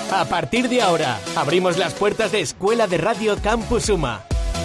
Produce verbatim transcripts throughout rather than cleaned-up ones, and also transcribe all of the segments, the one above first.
A partir de ahora, abrimos las puertas de Escuela de Radio Campus Suma.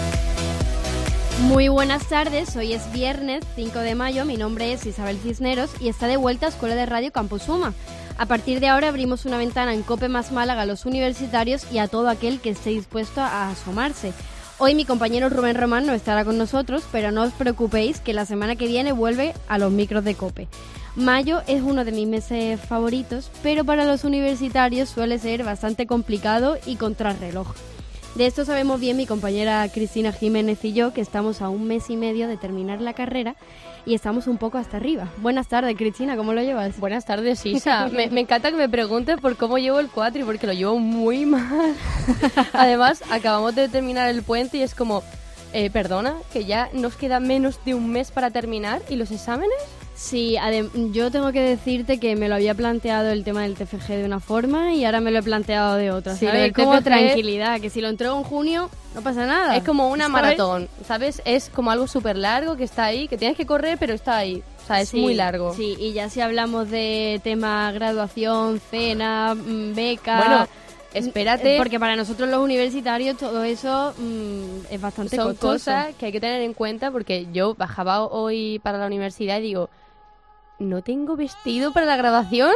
Muy buenas tardes, hoy es viernes cinco de mayo, mi nombre es Isabel Cisneros y está de vuelta a Escuela de Radio Campus Suma. A partir de ahora abrimos una ventana en COPE más Málaga a los universitarios y a todo aquel que esté dispuesto a asomarse. Hoy mi compañero Rubén Román no estará con nosotros, pero no os preocupéis que la semana que viene vuelve a los micros de COPE. Mayo es uno de mis meses favoritos, pero para los universitarios suele ser bastante complicado y contrarreloj. De esto sabemos bien mi compañera Cristina Jiménez y yo, que estamos a un mes y medio de terminar la carrera y estamos un poco hasta arriba. Buenas tardes, Cristina, ¿cómo lo llevas? Buenas tardes, Isa. me, me encanta que me preguntes por cómo llevo el cuatri, porque lo llevo muy mal. Además, acabamos de terminar el puente y es como, eh, perdona, que ya nos queda menos de un mes para terminar y los exámenes. Sí, adem- yo tengo que decirte que me lo había planteado el tema del T F G de una forma y ahora me lo he planteado de otra, sí, ¿sabes? Es como T F G... tranquilidad, que si lo entrego en junio no pasa nada. Es como una ¿sabes? maratón, ¿sabes? Es como algo súper largo que está ahí, que tienes que correr, pero está ahí. O sea, es sí, muy largo. Sí, y ya si hablamos de tema graduación, cena, beca... Bueno, espérate. Porque para nosotros los universitarios todo eso mmm, es bastante Son costoso. cosas que hay que tener en cuenta porque yo bajaba hoy para la universidad y digo... ¿No tengo vestido para la graduación?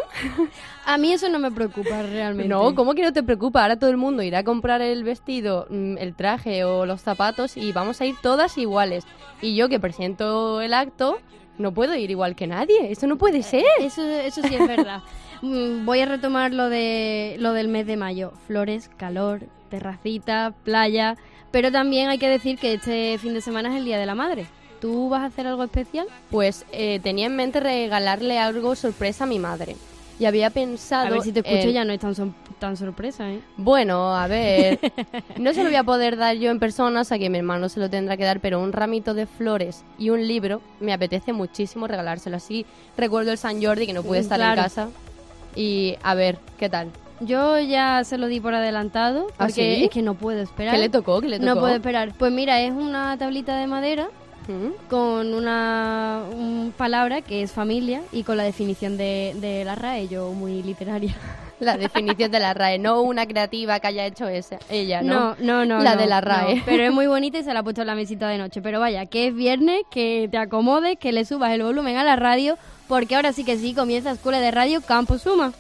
A mí eso no me preocupa realmente. No, ¿cómo que no te preocupa? Ahora todo el mundo irá a comprar el vestido, el traje o los zapatos y vamos a ir todas iguales. Y yo que presento el acto, no puedo ir igual que nadie. Eso no puede ser. Eso, eso sí es verdad. Voy a retomar lo de lo del mes de mayo. Flores, calor, terracita, playa. Pero también hay que decir que este fin de semana es el Día de la Madre. ¿Tú vas a hacer algo especial? Pues eh, tenía en mente regalarle algo sorpresa a mi madre. Y había pensado... A ver si te escucho, en... ya no es tan, so- tan sorpresa, ¿eh? Bueno, a ver... No se lo voy a poder dar yo en persona, o sea que mi hermano se lo tendrá que dar, pero un ramito de flores y un libro me apetece muchísimo regalárselo. Así recuerdo el San Jordi, que no pude estar claro. en casa. Y a ver, ¿qué tal? Yo ya se lo di por adelantado, porque ¿Ah, sí? es que no puedo esperar. ¿Qué le tocó? ¿Qué le tocó? No puedo esperar. Pues mira, es una tablita de madera... con una un palabra que es familia y con la definición de, de la R A E, yo muy literaria. La definición de la R A E, no una creativa que haya hecho esa, ella, No, ¿no? no, no. La no, de la R A E. No, pero es muy bonita y se la ha puesto en la mesita de noche. Pero vaya, que es viernes, que te acomodes, que le subas el volumen a la radio, porque ahora sí que sí comienza Escuela de Radio Campus Suma.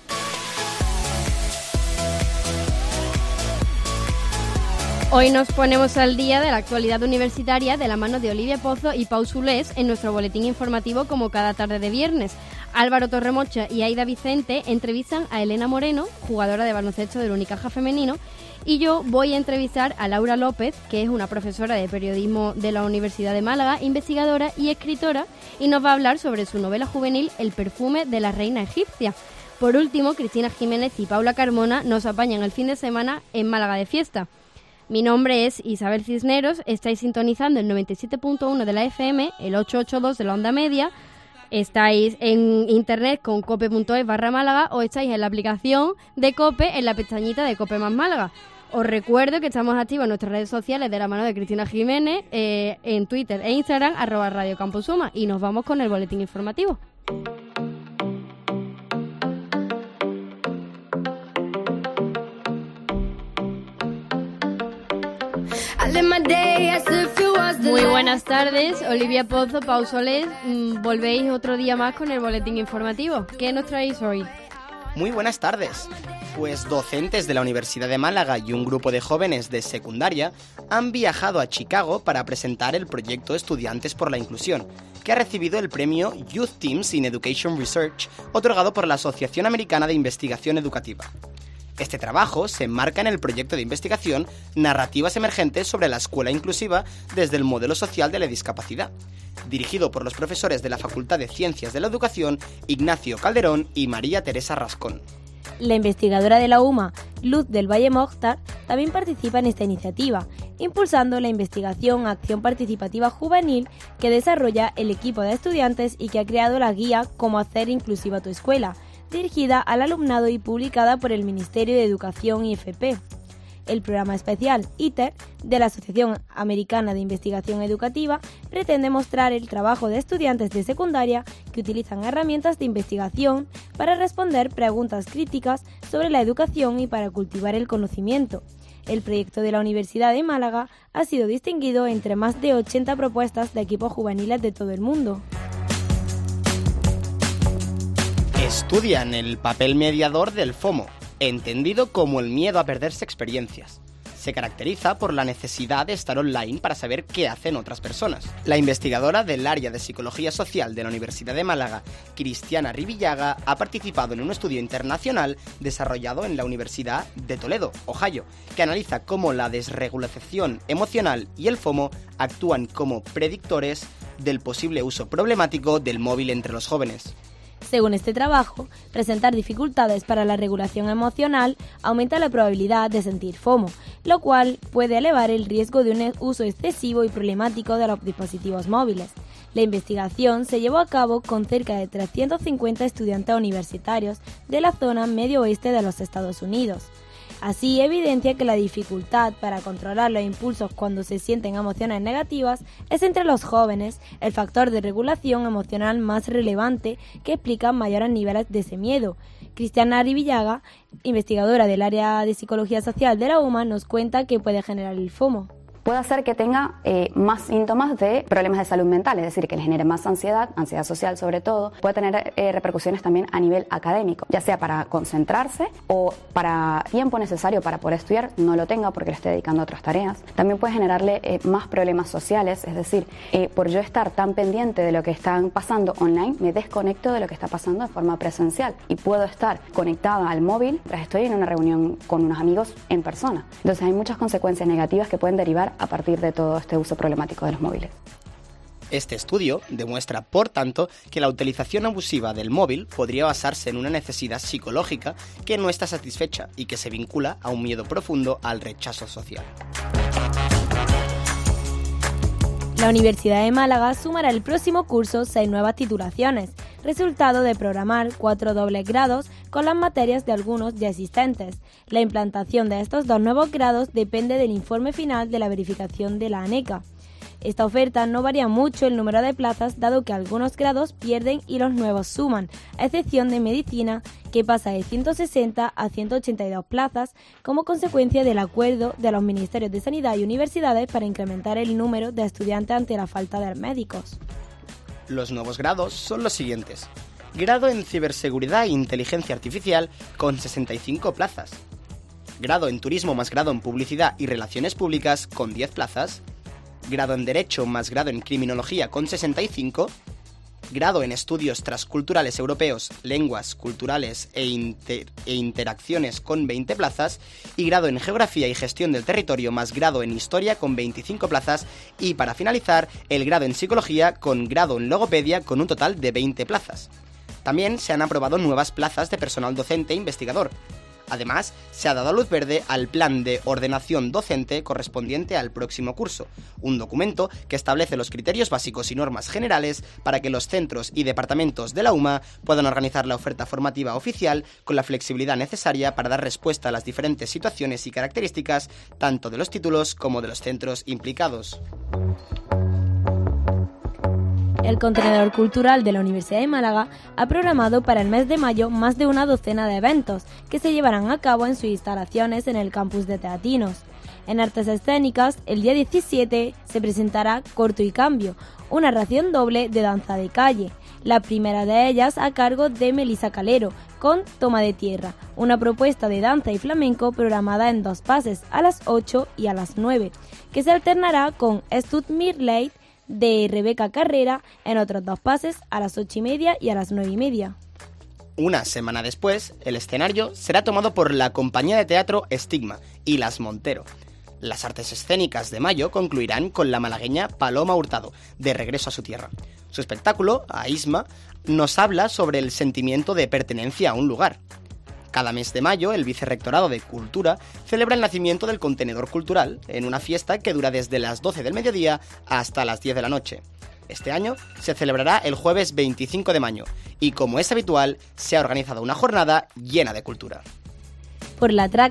Hoy nos ponemos al día de la actualidad universitaria de la mano de Olivia Pozo y Pau Sulés en nuestro boletín informativo como cada tarde de viernes. Álvaro Torremocha y Aida Vicente entrevistan a Elena Moreno, jugadora de baloncesto del Unicaja femenino, y yo voy a entrevistar a Laura López, que es una profesora de periodismo de la Universidad de Málaga, investigadora y escritora, y nos va a hablar sobre su novela juvenil El perfume de la reina egipcia. Por último, Cristina Jiménez y Paula Carmona nos apañan el fin de semana en Málaga de fiesta. Mi nombre es Isabel Cisneros, estáis sintonizando el noventa y siete punto uno de la F M, el ochocientos ochenta y dos de la onda media, estáis en internet con cope.es barra Málaga o estáis en la aplicación de COPE en la pestañita de COPE más Málaga. Os recuerdo que estamos activos en nuestras redes sociales de la mano de Cristina Jiménez, eh, en Twitter e Instagram, arroba Radio Campus Suma, y nos vamos con el boletín informativo. Muy buenas tardes, Olivia Pozo, Pau Solés, mmm, volvéis otro día más con el boletín informativo. ¿Qué nos traéis hoy? Muy buenas tardes. Pues docentes de la Universidad de Málaga y un grupo de jóvenes de secundaria han viajado a Chicago para presentar el proyecto Estudiantes por la Inclusión, que ha recibido el premio Youth Teams in Education Research, otorgado por la Asociación Americana de Investigación Educativa. Este trabajo se enmarca en el proyecto de investigación Narrativas emergentes sobre la escuela inclusiva desde el modelo social de la discapacidad, dirigido por los profesores de la Facultad de Ciencias de la Educación Ignacio Calderón y María Teresa Rascón. La investigadora de la U M A, Luz del Valle Mokhtar, también participa en esta iniciativa, impulsando la investigación Acción Participativa Juvenil que desarrolla el equipo de estudiantes y que ha creado la guía Cómo hacer inclusiva tu escuela, dirigida al alumnado y publicada por el Ministerio de Educación y F P. El programa especial ITER de la Asociación Americana de Investigación Educativa pretende mostrar el trabajo de estudiantes de secundaria que utilizan herramientas de investigación para responder preguntas críticas sobre la educación y para cultivar el conocimiento. El proyecto de la Universidad de Málaga ha sido distinguido entre más de ochenta propuestas de equipos juveniles de todo el mundo. Estudian el papel mediador del FOMO, entendido como el miedo a perderse experiencias. Se caracteriza por la necesidad de estar online para saber qué hacen otras personas. La investigadora del área de Psicología Social de la Universidad de Málaga, Cristiana Rivillaga, ha participado en un estudio internacional desarrollado en la Universidad de Toledo, Ohio, que analiza cómo la desregulación emocional y el FOMO actúan como predictores del posible uso problemático del móvil entre los jóvenes. Según este trabajo, presentar dificultades para la regulación emocional aumenta la probabilidad de sentir FOMO, lo cual puede elevar el riesgo de un uso excesivo y problemático de los dispositivos móviles. La investigación se llevó a cabo con cerca de trescientos cincuenta estudiantes universitarios de la zona medio oeste de los Estados Unidos. Así evidencia que la dificultad para controlar los impulsos cuando se sienten emociones negativas es entre los jóvenes el factor de regulación emocional más relevante que explica mayores niveles de ese miedo. Cristiana Rivillaga, investigadora del área de Psicología Social de la UMA, nos cuenta que puede generar el FOMO. Puede hacer que tenga eh, más síntomas de problemas de salud mental, es decir, que le genere más ansiedad, ansiedad social sobre todo. Puede tener eh, repercusiones también a nivel académico, ya sea para concentrarse o para tiempo necesario para poder estudiar, no lo tenga porque le esté dedicando a otras tareas. También puede generarle eh, más problemas sociales, es decir, eh, por yo estar tan pendiente de lo que están pasando online, me desconecto de lo que está pasando de forma presencial y puedo estar conectada al móvil mientras estoy en una reunión con unos amigos en persona. Entonces hay muchas consecuencias negativas que pueden derivar a partir de todo este uso problemático de los móviles. Este estudio demuestra, por tanto, que la utilización abusiva del móvil podría basarse en una necesidad psicológica que no está satisfecha y que se vincula a un miedo profundo al rechazo social. La Universidad de Málaga sumará el próximo curso seis nuevas titulaciones, resultado de programar cuatro dobles grados con las materias de algunos ya existentes. La implantación de estos dos nuevos grados depende del informe final de la verificación de la ANECA. Esta oferta no varía mucho el número de plazas, dado que algunos grados pierden y los nuevos suman, a excepción de medicina, que pasa de ciento sesenta a ciento ochenta y dos plazas como consecuencia del acuerdo de los Ministerios de Sanidad y Universidades para incrementar el número de estudiantes ante la falta de médicos. Los nuevos grados son los siguientes. Grado en Ciberseguridad e Inteligencia Artificial con sesenta y cinco plazas. Grado en Turismo más grado en Publicidad y Relaciones Públicas con diez plazas. Grado en Derecho más grado en Criminología con sesenta y cinco. Grado en Estudios Transculturales Europeos, Lenguas, Culturales e, inter- e Interacciones con veinte plazas, y grado en Geografía y Gestión del Territorio más grado en Historia con veinticinco plazas, y para finalizar, el grado en Psicología con grado en Logopedia con un total de veinte plazas. También se han aprobado nuevas plazas de personal docente e investigador. Además, se ha dado luz verde al plan de ordenación docente correspondiente al próximo curso, un documento que establece los criterios básicos y normas generales para que los centros y departamentos de la UMA puedan organizar la oferta formativa oficial con la flexibilidad necesaria para dar respuesta a las diferentes situaciones y características tanto de los títulos como de los centros implicados. El Contenedor Cultural de la Universidad de Málaga ha programado para el mes de mayo más de una docena de eventos que se llevarán a cabo en sus instalaciones en el campus de Teatinos. En Artes Escénicas, el día diecisiete se presentará Corto y Cambio, una ración doble de danza de calle, la primera de ellas a cargo de Melissa Calero, con Toma de Tierra, una propuesta de danza y flamenco programada en dos pases, a las ocho y a las nueve, que se alternará con Stud mir leid de Rebeca Carrera en otros dos pases, a las ocho y media y a las nueve y media. Una semana después, el escenario será tomado por la compañía de teatro Estigma y Las Montero. Las artes escénicas de mayo concluirán con la malagueña Paloma Hurtado, de regreso a su tierra. Su espectáculo, Aisma, nos habla sobre el sentimiento de pertenencia a un lugar. Cada mes de mayo, el Vicerrectorado de Cultura celebra el nacimiento del Contenedor Cultural en una fiesta que dura desde las doce del mediodía hasta las diez de la noche. Este año se celebrará el jueves veinticinco de mayo y, como es habitual, se ha organizado una jornada llena de cultura. Por la Traca,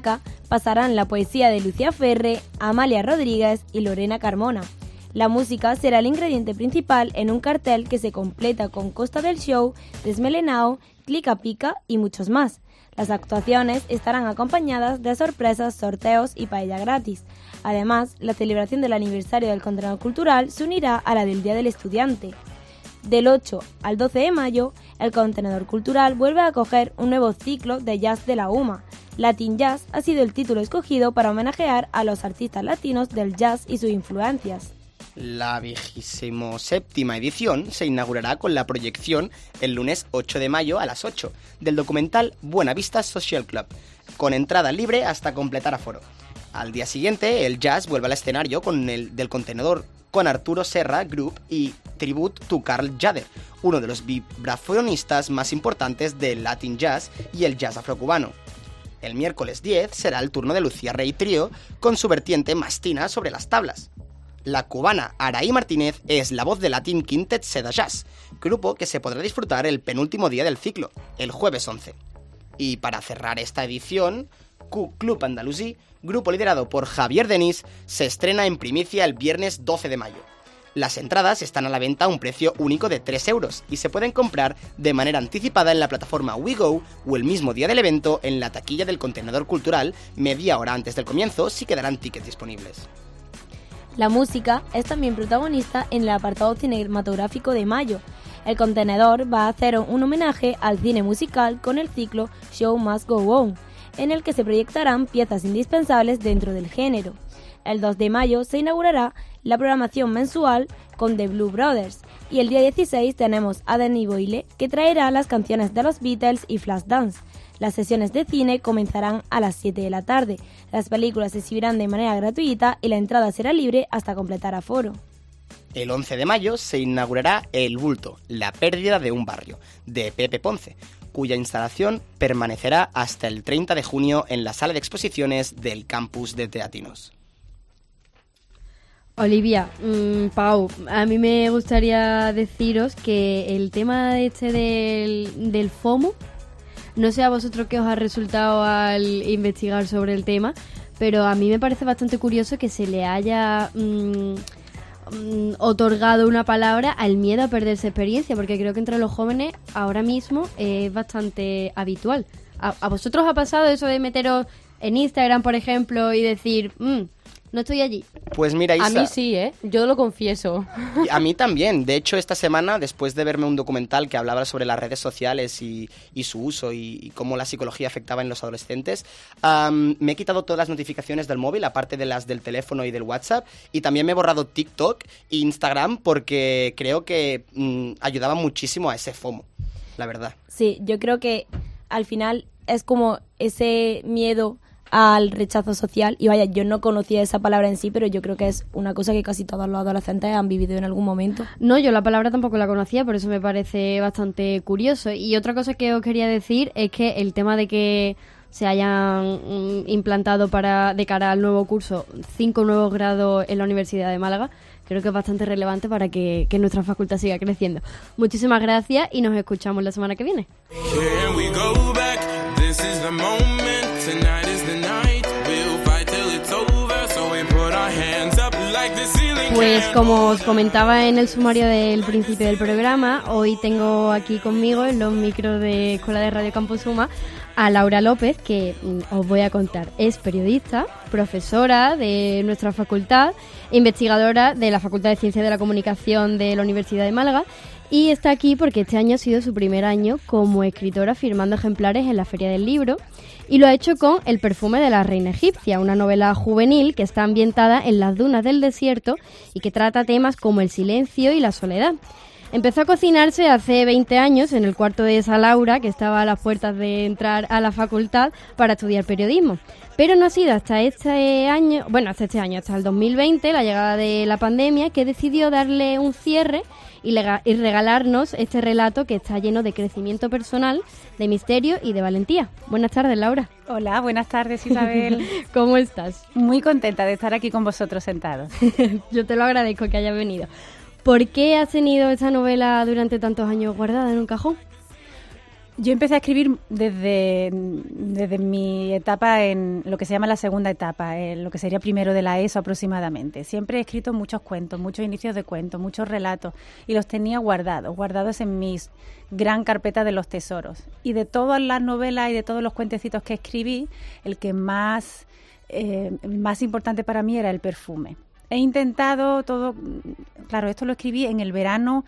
pasarán la poesía de Lucía Ferre, Amalia Rodríguez y Lorena Carmona. La música será el ingrediente principal en un cartel que se completa con Costa del Show, Desmelenao, Clica Pica y muchos más. Las actuaciones estarán acompañadas de sorpresas, sorteos y paella gratis. Además, la celebración del aniversario del contenedor cultural se unirá a la del Día del Estudiante. Del ocho al doce de mayo, el contenedor cultural vuelve a acoger un nuevo ciclo de jazz de la UMA. Latin Jazz ha sido el título escogido para homenajear a los artistas latinos del jazz y sus influencias. La vigésimo séptima edición se inaugurará con la proyección el lunes ocho de mayo a las ocho del documental Buenavista Social Club, con entrada libre hasta completar aforo. Al día siguiente, el jazz vuelve al escenario con el del contenedor con Arturo Serra Group y Tribute to Carl Jader, uno de los vibrafonistas más importantes del Latin Jazz y el jazz afrocubano. El miércoles diez será el turno de Lucía Rey Trío con su vertiente mastina sobre las tablas. La cubana Araí Martínez es la voz de Latin Quintet Seda Jazz, grupo que se podrá disfrutar el penúltimo día del ciclo, el jueves once. Y para cerrar esta edición, Q Club Andalusí, grupo liderado por Javier Denis, se estrena en primicia el viernes doce de mayo. Las entradas están a la venta a un precio único de tres euros y se pueden comprar de manera anticipada en la plataforma WeGo o el mismo día del evento en la taquilla del contenedor cultural media hora antes del comienzo si quedarán tickets disponibles. La música es también protagonista en el apartado cinematográfico de mayo. El contenedor va a hacer un homenaje al cine musical con el ciclo Show Must Go On, en el que se proyectarán piezas indispensables dentro del género. El dos de mayo se inaugurará la programación mensual con The Blue Brothers y el día dieciséis tenemos a Danny Boyle, que traerá las canciones de los Beatles y Flashdance. Las sesiones de cine comenzarán a las siete de la tarde. Las películas se exhibirán de manera gratuita y la entrada será libre hasta completar aforo. El once de mayo se inaugurará El Bulto, la pérdida de un barrio, de Pepe Ponce, cuya instalación permanecerá hasta el treinta de junio en la sala de exposiciones del campus de Teatinos. Olivia, mmm, Pau, a mí me gustaría deciros que el tema este del, del FOMO, no sé a vosotros qué os ha resultado al investigar sobre el tema, pero a mí me parece bastante curioso que se le haya mmm, mmm, otorgado una palabra al miedo a perderse experiencia, porque creo que entre los jóvenes ahora mismo es bastante habitual. ¿A, a vosotros os ha pasado eso de meteros en Instagram, por ejemplo, y decir, mmm, no estoy allí? Pues mira, Isa, a mí sí, ¿eh? Yo lo confieso. A mí también. De hecho, esta semana, después de verme un documental que hablaba sobre las redes sociales y, y su uso y, y cómo la psicología afectaba en los adolescentes, um, me he quitado todas las notificaciones del móvil, aparte de las del teléfono y del WhatsApp, y también me he borrado TikTok e Instagram porque creo que um, ayudaba muchísimo a ese FOMO, la verdad. Sí, yo creo que al final es como ese miedo al rechazo social, y vaya, yo no conocía esa palabra en sí, pero yo creo que es una cosa que casi todos los adolescentes han vivido en algún momento. No, yo la palabra tampoco la conocía, por eso me parece bastante curioso. Y otra cosa que os quería decir es que el tema de que se hayan mm, implantado para de cara al nuevo curso cinco nuevos grados en la Universidad de Málaga, creo que es bastante relevante para que, que nuestra facultad siga creciendo. Muchísimas gracias y nos escuchamos la semana que viene. Pues como os comentaba en el sumario del principio del programa, hoy tengo aquí conmigo en los micros de Escuela de Radio Campus Suma a Laura López, que os voy a contar. Es periodista, profesora de nuestra facultad, investigadora de la Facultad de Ciencias de la Comunicación de la Universidad de Málaga, y está aquí porque este año ha sido su primer año como escritora firmando ejemplares en la Feria del Libro, y lo ha hecho con El perfume de la reina egipcia, una novela juvenil que está ambientada en las dunas del desierto y que trata temas como el silencio y la soledad. Empezó a cocinarse hace veinte años en el cuarto de esa Laura, que estaba a las puertas de entrar a la facultad para estudiar periodismo. Pero no ha sido hasta este año, bueno, hasta este año, hasta el dos mil veinte, la llegada de la pandemia, que decidió darle un cierre y, lega- y regalarnos este relato que está lleno de crecimiento personal, de misterio y de valentía. Buenas tardes, Laura. Hola, buenas tardes, Isabel. ¿Cómo estás? Muy contenta de estar aquí con vosotros sentados. Yo te lo agradezco que hayas venido. ¿Por qué has tenido esa novela durante tantos años guardada en un cajón? Yo empecé a escribir desde, desde mi etapa en lo que se llama la segunda etapa, en lo que sería primero de la ESO aproximadamente. Siempre he escrito muchos cuentos, muchos inicios de cuentos, muchos relatos y los tenía guardados, guardados en mis gran carpeta de los tesoros. Y de todas las novelas y de todos los cuentecitos que escribí, el que más, eh, más importante para mí era El perfume. He intentado todo, claro, esto lo escribí en el verano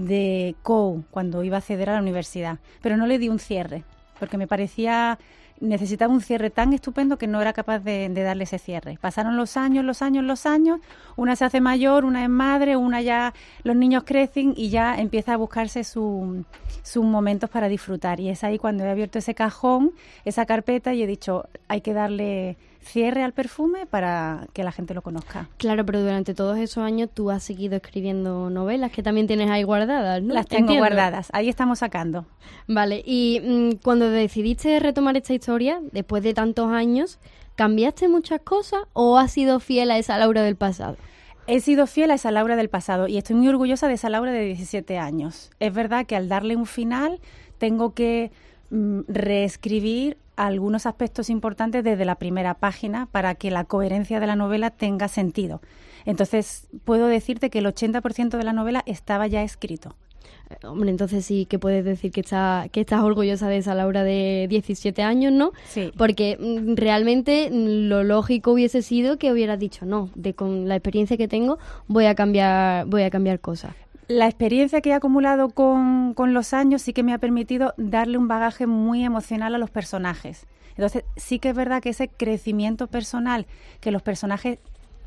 de C O U, cuando iba a acceder a la universidad, pero no le di un cierre, porque me parecía, necesitaba un cierre tan estupendo que no era capaz de, de darle ese cierre. Pasaron los años, los años, los años, una se hace mayor, una es madre, una ya, los niños crecen y ya empieza a buscarse su, sus momentos para disfrutar. Y es ahí cuando he abierto ese cajón, esa carpeta y he dicho, hay que darle cierre al perfume para que la gente lo conozca. Claro, pero durante todos esos años tú has seguido escribiendo novelas que también tienes ahí guardadas, ¿no? Las tengo Entiendo. guardadas, ahí estamos sacando. Vale, y mmm, cuando decidiste retomar esta historia, después de tantos años, ¿cambiaste muchas cosas o has sido fiel a esa Laura del pasado? He sido fiel a esa Laura del pasado y estoy muy orgullosa de esa Laura de diecisiete años. Es verdad que al darle un final tengo que mmm, reescribir algunos aspectos importantes desde la primera página para que la coherencia de la novela tenga sentido. Entonces, puedo decirte que el ochenta por ciento de la novela estaba ya escrito. Eh, hombre, entonces sí que puedes decir que, está, que estás orgullosa de esa Laura de diecisiete años, ¿no? Sí. Porque mm, realmente mm, lo lógico hubiese sido que hubieras dicho, no, de con la experiencia que tengo voy a cambiar, voy a cambiar cosas. La experiencia que he acumulado con, con los años sí que me ha permitido darle un bagaje muy emocional a los personajes. Entonces, sí que es verdad que ese crecimiento personal que los personajes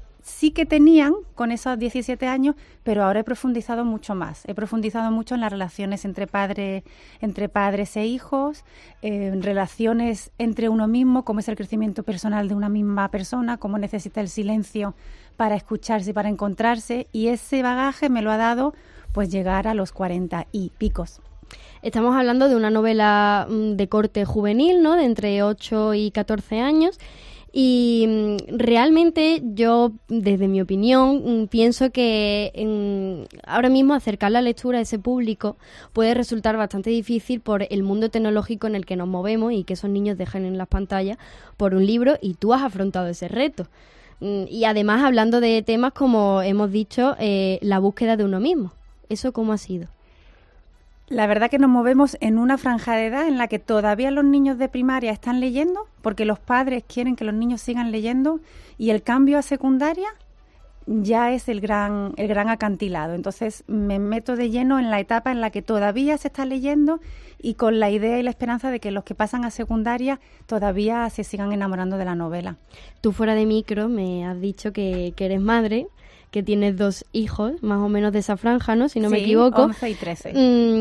sí que tenían con esos diecisiete años, pero ahora he profundizado mucho más. He profundizado mucho en las relaciones entre, padre, entre padres e hijos, eh, en relaciones entre uno mismo, cómo es el crecimiento personal de una misma persona, cómo necesita el silencio para escucharse y para encontrarse. Y ese bagaje me lo ha dado pues llegar a los cuarenta y picos. Estamos hablando de una novela mm, de corte juvenil, ¿no? De entre ocho y catorce años. Y mm, realmente yo, desde mi opinión, mm, pienso que mm, ahora mismo acercar la lectura a ese público puede resultar bastante difícil por el mundo tecnológico en el que nos movemos y que esos niños dejen en las pantallas por un libro, y tú has afrontado ese reto. Mm, y además hablando de temas como hemos dicho, eh, la búsqueda de uno mismo. ¿Eso cómo ha sido? La verdad que nos movemos en una franja de edad en la que todavía los niños de primaria están leyendo, porque los padres quieren que los niños sigan leyendo, y el cambio a secundaria ya es el gran, el gran acantilado. Entonces me meto de lleno en la etapa en la que todavía se está leyendo y con la idea y la esperanza de que los que pasan a secundaria todavía se sigan enamorando de la novela. Tú fuera de micro me has dicho que, que eres madre, que tienes dos hijos, más o menos de esa franja, ¿no? Si no sí, me equivoco. once y trece.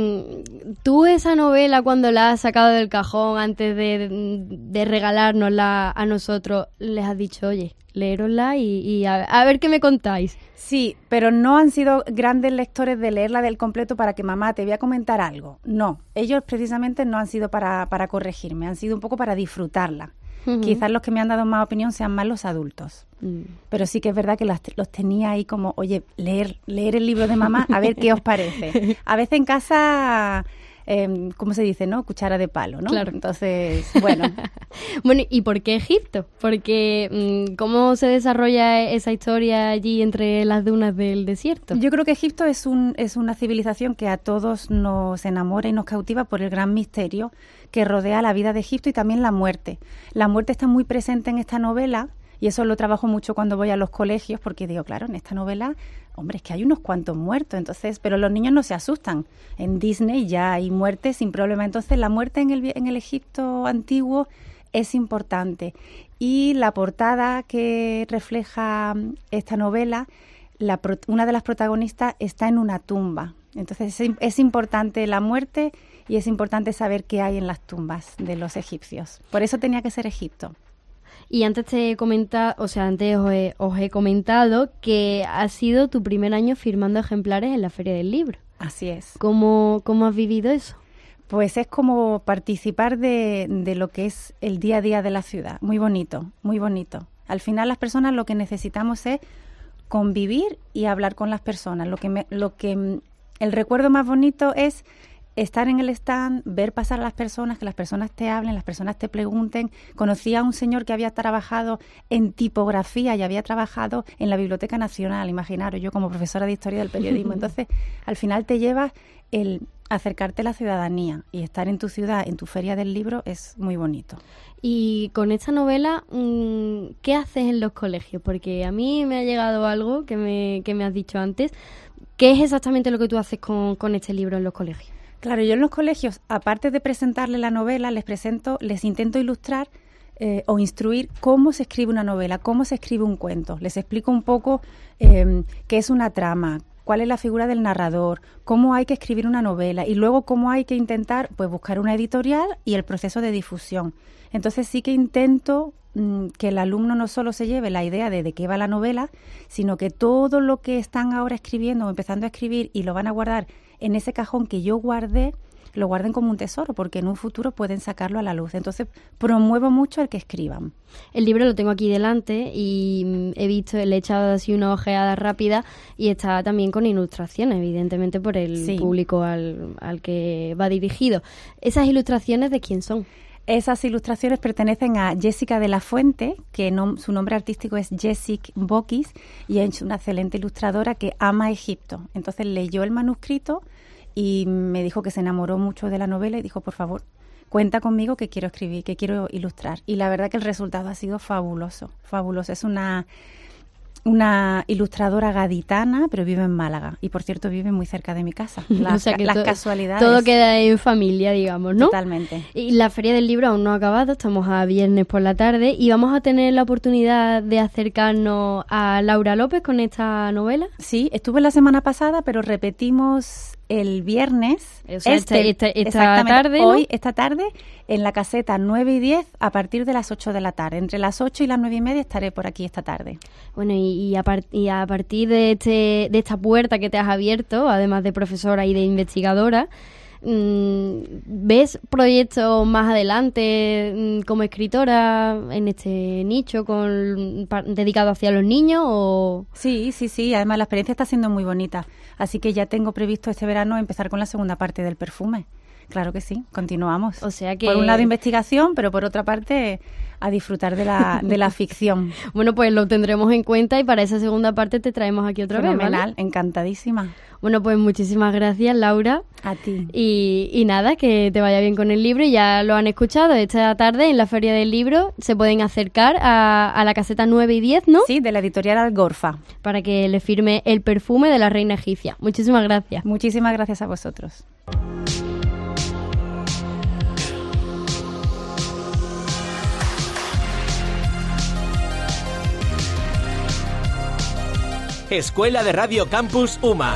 Mm, ¿tú esa novela, cuando la has sacado del cajón antes de, de regalárnosla a nosotros, les has dicho, oye, leerosla y, y a, a ver qué me contáis? Sí, pero no han sido grandes lectores de leerla del completo para que mamá te voy a comentar algo. No, ellos precisamente no han sido para, para corregirme, han sido un poco para disfrutarla. Uh-huh. Quizás los que me han dado más opinión sean más los adultos. Mm. Pero sí que es verdad que los, los tenía ahí como, oye, leer, leer el libro de mamá, a ver qué os parece. A veces en casa, eh, ¿cómo se dice, no? Cuchara de palo, ¿no? Claro. Entonces, bueno. Bueno, ¿y por qué Egipto? Porque, ¿cómo se desarrolla esa historia allí entre las dunas del desierto? Yo creo que Egipto es, un, es una civilización que a todos nos enamora y nos cautiva por el gran misterio que rodea la vida de Egipto y también la muerte. La muerte está muy presente en esta novela y eso lo trabajo mucho cuando voy a los colegios porque digo, claro, en esta novela, hombre, es que hay unos cuantos muertos, entonces, pero los niños no se asustan. En Disney ya hay muerte sin problema. Entonces, la muerte en el, en el Egipto antiguo es importante. Y la portada que refleja esta novela, la, una de las protagonistas está en una tumba. Entonces, es, es importante la muerte y es importante saber qué hay en las tumbas de los egipcios. Por eso tenía que ser Egipto. Y antes te he comentado, o sea, antes os he, os he comentado que ha sido tu primer año firmando ejemplares en la Feria del Libro. Así es. ¿Cómo, cómo has vivido eso? Pues es como participar de, de lo que es el día a día de la ciudad. Muy bonito, muy bonito. Al final las personas lo que necesitamos es convivir y hablar con las personas. Lo que me, lo que el recuerdo más bonito es estar en el stand, ver pasar a las personas, que las personas te hablen, las personas te pregunten. Conocí a un señor que había trabajado en tipografía y había trabajado en la Biblioteca Nacional, imaginaros, yo como profesora de Historia del Periodismo. Entonces, al final te llevas el acercarte a la ciudadanía y estar en tu ciudad, en tu feria del libro, es muy bonito. Y con esta novela, ¿qué haces en los colegios? Porque a mí me ha llegado algo que me, que me has dicho antes. ¿Qué es exactamente lo que tú haces con, con este libro en los colegios? Claro, yo en los colegios, aparte de presentarles la novela, les presento, les intento ilustrar eh, o instruir cómo se escribe una novela, cómo se escribe un cuento. Les explico un poco eh, qué es una trama, cuál es la figura del narrador, cómo hay que escribir una novela y luego cómo hay que intentar pues buscar una editorial y el proceso de difusión. Entonces sí que intento mmm, que el alumno no solo se lleve la idea de de qué va la novela, sino que todo lo que están ahora escribiendo o empezando a escribir y lo van a guardar en ese cajón que yo guardé, lo guarden como un tesoro, porque en un futuro pueden sacarlo a la luz. Entonces promuevo mucho el que escriban. El libro lo tengo aquí delante y he visto, le he echado así una ojeada rápida y está también con ilustraciones, evidentemente por el sí. público al, al que va dirigido. ¿Esas ilustraciones de quién son? Esas ilustraciones pertenecen a Jessica de la Fuente, que no, su nombre artístico es Jessica Bokis, y es una excelente ilustradora que ama Egipto. Entonces leyó el manuscrito y me dijo que se enamoró mucho de la novela y dijo, por favor, cuenta conmigo que quiero escribir, que quiero ilustrar. Y la verdad que el resultado ha sido fabuloso, fabuloso. Es una... una ilustradora gaditana, pero vive en Málaga. Y, por cierto, vive muy cerca de mi casa. Las, o sea que las to- casualidades. Todo queda en familia, digamos, ¿no? Totalmente. Y la Feria del Libro aún no ha acabado, estamos a viernes por la tarde y vamos a tener la oportunidad de acercarnos a Laura López con esta novela. Sí, estuve la semana pasada, pero repetimos el viernes. O sea, este, esta, esta, esta tarde, ¿no? Hoy, esta tarde, en la caseta nueve y diez, a partir de las ocho de la tarde. Entre las ocho y las nueve y media estaré por aquí esta tarde. Bueno, y, y, a, part- y a partir de, este, de esta puerta que te has abierto, además de profesora y de investigadora, mmm, ¿ves proyectos más adelante mmm, como escritora en este nicho con pa- dedicado hacia los niños? O... Sí, sí, sí. Además, la experiencia está siendo muy bonita. Así que ya tengo previsto este verano empezar con la segunda parte del perfume. Claro que sí, continuamos. O sea que... Por un lado investigación, pero por otra parte a disfrutar de la, de la ficción. Bueno, pues lo tendremos en cuenta y para esa segunda parte te traemos aquí otra vez, ¿vale? Fenomenal, encantadísima. Bueno, pues muchísimas gracias, Laura. A ti. Y, y nada, que te vaya bien con el libro. Y ya lo han escuchado, esta tarde en la Feria del Libro se pueden acercar a, a la caseta nueve y diez, ¿no? Sí, de la editorial Algorfa. Para que le firme El perfume de la reina egipcia. Muchísimas gracias. Muchísimas gracias a vosotros. Escuela de Radio Campus UMA.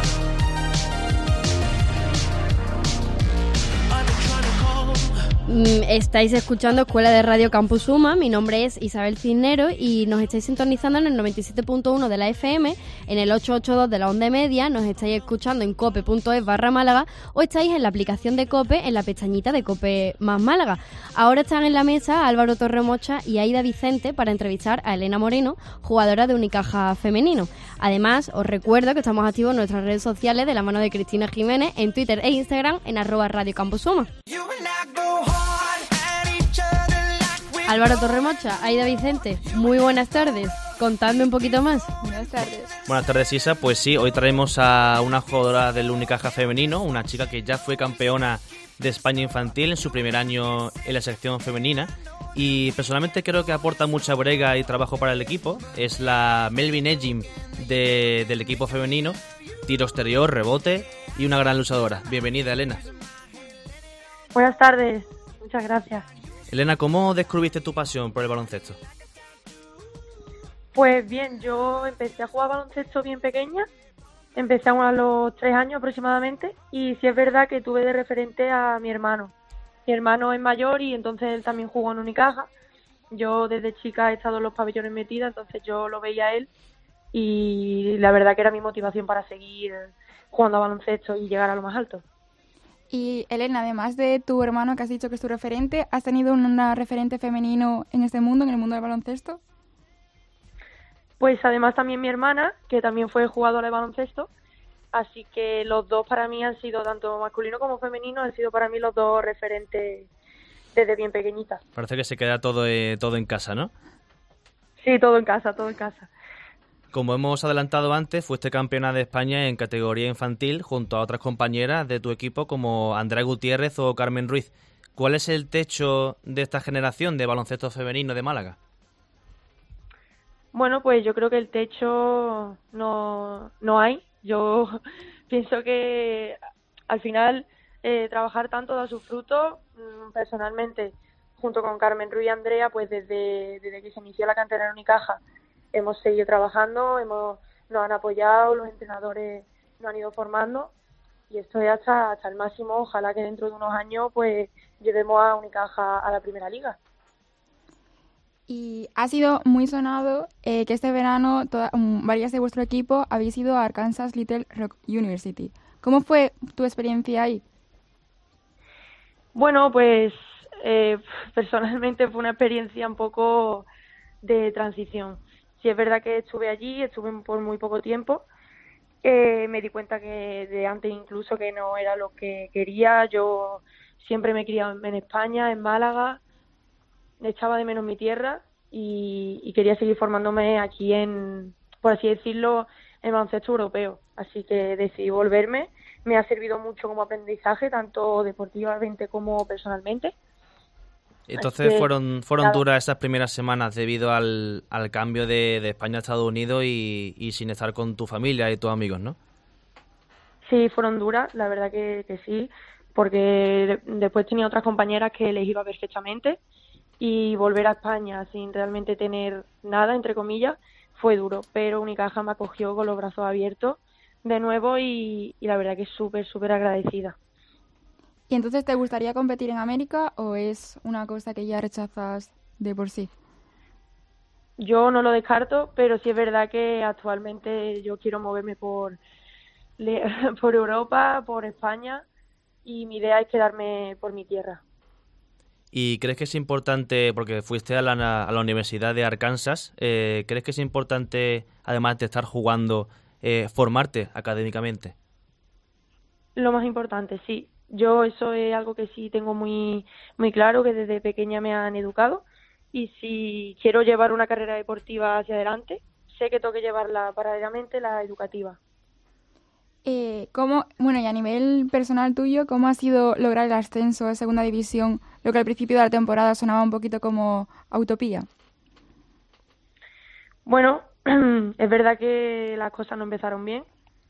Estáis escuchando Escuela de Radio Campus UMA, mi nombre es Isabel Cisneros y nos estáis sintonizando en el noventa y siete punto uno de la F M, en el ochocientos ochenta y dos de la onda media, nos estáis escuchando en cope punto es barra Málaga o estáis en la aplicación de Cope en la pestañita de Cope más Málaga. Ahora están en la mesa Álvaro Torremocha y Aida Vicente para entrevistar a Elena Moreno, jugadora de Unicaja femenino. Además, os recuerdo que estamos activos en nuestras redes sociales de la mano de Cristina Jiménez en Twitter e Instagram en arroba Radio Campus UMA. Álvaro Torremocha, Aida Vicente, muy buenas tardes. Contadme un poquito más. Buenas tardes. Buenas tardes, Isa. Pues sí, hoy traemos a una jugadora del Unicaja femenino, una chica que ya fue campeona de España infantil en su primer año en la sección femenina y personalmente creo que aporta mucha brega y trabajo para el equipo. Es la Melvin Ejim de, del equipo femenino, tiro exterior, rebote y una gran luchadora. Bienvenida, Elena. Buenas tardes, muchas gracias. Elena, ¿cómo descubriste tu pasión por el baloncesto? Pues bien, yo empecé a jugar baloncesto bien pequeña, empecé a los tres años aproximadamente y sí es verdad que tuve de referente a mi hermano. Mi hermano es mayor y entonces él también jugó en Unicaja. Yo desde chica he estado en los pabellones metida, entonces yo lo veía a él y la verdad que era mi motivación para seguir jugando a baloncesto y llegar a lo más alto. Y Elena, además de tu hermano que has dicho que es tu referente, ¿has tenido una referente femenino en este mundo, en el mundo del baloncesto? Pues además también mi hermana, que también fue jugadora de baloncesto, Así que los dos para mí han sido, tanto masculino como femenino, han sido para mí los dos referentes desde bien pequeñita. Parece que se queda todo, eh, todo en casa, ¿no? Sí, todo en casa, todo en casa. Como hemos adelantado antes, fuiste campeona de España en categoría infantil junto a otras compañeras de tu equipo como Andrea Gutiérrez o Carmen Ruiz. ¿Cuál es el techo de esta generación de baloncesto femenino de Málaga? Bueno, pues yo creo que el techo no, no hay. Yo pienso que al final eh, trabajar tanto da sus frutos. Personalmente, junto con Carmen Ruiz y Andrea, pues desde, desde que se inició la cantera en Unicaja, hemos seguido trabajando, hemos nos han apoyado, los entrenadores nos han ido formando y esto es hasta, hasta el máximo. Ojalá que dentro de unos años pues llevemos a Unicaja a la primera liga. Y ha sido muy sonado eh, que este verano toda, um, varias de vuestro equipo habéis ido a Arkansas Little Rock University. ¿Cómo fue tu experiencia ahí? Bueno, pues eh, personalmente fue una experiencia un poco de transición. Sí, es verdad que estuve allí, estuve por muy poco tiempo. Eh, me di cuenta que de antes incluso que no era lo que quería. Yo siempre me he criado en España, en Málaga. Echaba de menos mi tierra y, y quería seguir formándome aquí en, por así decirlo, en baloncesto europeo. Así que decidí volverme. Me ha servido mucho como aprendizaje, tanto deportivamente como personalmente. Entonces que, fueron fueron nada. duras esas primeras semanas debido al, al cambio de, de España a Estados Unidos y, y sin estar con tu familia y tus amigos, ¿no? Sí, fueron duras, la verdad que, que sí, porque de- después tenía otras compañeras que les iba perfectamente y volver a España sin realmente tener nada, entre comillas, fue duro, pero Unicaja me acogió con los brazos abiertos de nuevo y, y la verdad que súper, súper agradecida. ¿Y entonces te gustaría competir en América o es una cosa que ya rechazas de por sí? Yo no lo descarto, pero sí es verdad que actualmente yo quiero moverme por, le- por Europa, por España y mi idea es quedarme por mi tierra. ¿Y crees que es importante, porque fuiste a la, a la Universidad de Arkansas, eh, crees que es importante, además de estar jugando, eh, formarte académicamente? Lo más importante, sí. Yo eso es algo que sí tengo muy muy claro, que desde pequeña me han educado y si quiero llevar una carrera deportiva hacia adelante, sé que tengo que llevarla paralelamente la educativa. Eh, ¿cómo, bueno, y a nivel personal tuyo, cómo ha sido lograr el ascenso a segunda división, lo que al principio de la temporada sonaba un poquito como utopía? Bueno, es verdad que las cosas no empezaron bien.